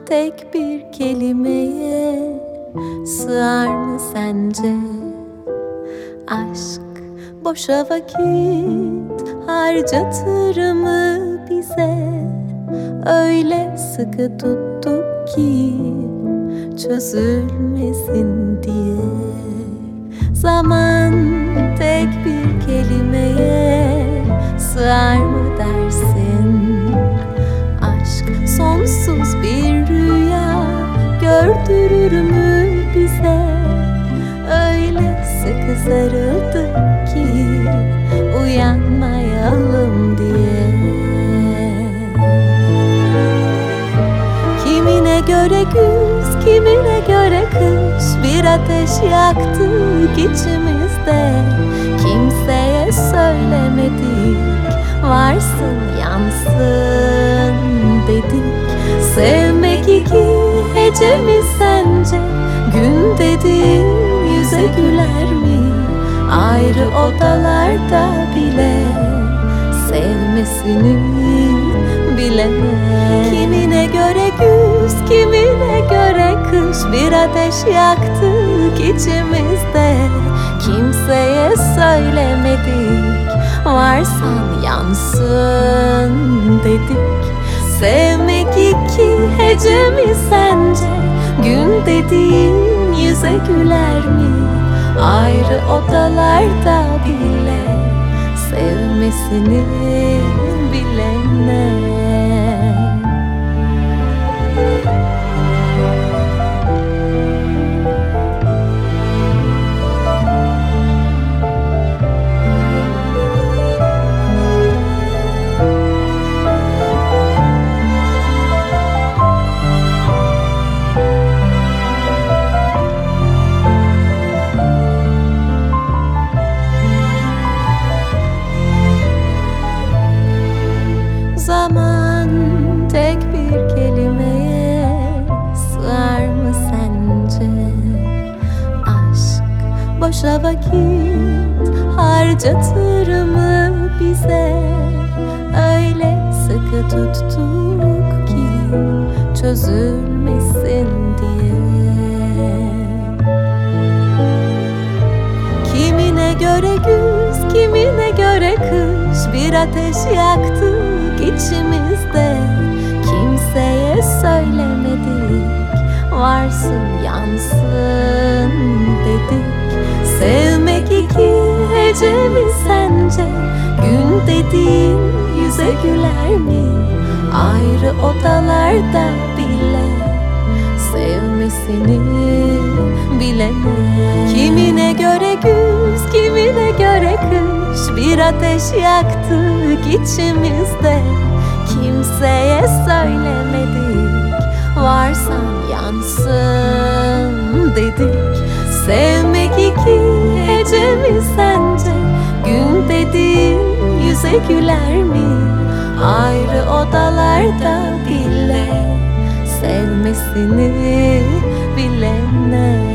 tek bir kelimeye sığar mı sence? Aşk boşa vakit harcatır mı bize? Öyle sıkı tuttuk ki çözülmesin diye. Zaman tek bir kelimeye sığar mı dersin? Aşk sonsuz bir rüya gördürür mü bize? Öyle sıkı sarıldık ki uyanmayalım diye. Kimine göre güz, kimine göre kış, bir ateş yaktık içimizde. Kimseye söylemedik, varsın yansın dedik. Sevmek iki hece mi sence? Gün dediğin yüze güler mi? Ayrı odalarda bile sevmesini bilemem. Kimine göre güz, kimine göre kış, bir ateş yaktık içimizde. Kimseye söylemedik, varsan yansın dedik. Sevmek iki hece mi sence? Gün dediğin yüze güler mi? Ayrı odalarda bile sevmesini bilene. Zaman tek bir kelimeye sığar mı sence? Aşk boşa vakit harcatır mı bize? Öyle sıkı tuttuk ki çözülmesin diye. Kimine göre güz, kimine göre kış, bir ateş yaktık içimizde. Kimseye söylemedik, varsın yansın dedik. Sevmek iki hece mi sence? Gün dediğin yüze güler mi? Ayrı odalarda bile sevmesini bilemem. Kimine göre güz, kimine göre kış, bir ateş yaktık içimizde. Kimseye söylemedik, varsan yansın dedik. Sevmek iki hece mi sence? Gün dediğin yüze güler mi? Ayrı odalarda bile sevmesini bilene.